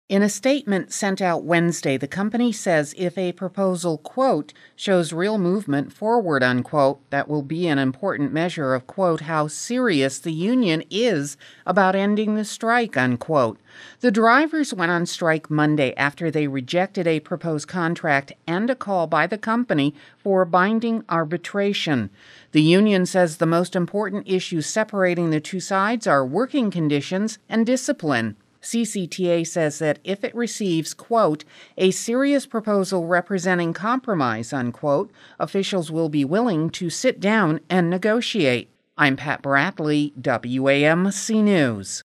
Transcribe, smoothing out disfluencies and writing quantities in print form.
In a statement sent out Wednesday, the company says if a proposal, quote, shows real movement forward, unquote, that will be an important measure of, quote, how serious the union is about ending the strike, unquote. The drivers went on strike Monday after they rejected a proposed contract and a call by the company for binding arbitration. The union says the most important issues separating the two sides are working conditions and discipline. CCTA says that if it receives, quote, a serious proposal representing compromise, unquote, officials will be willing to sit down and negotiate. I'm Pat Bradley, WAMC News.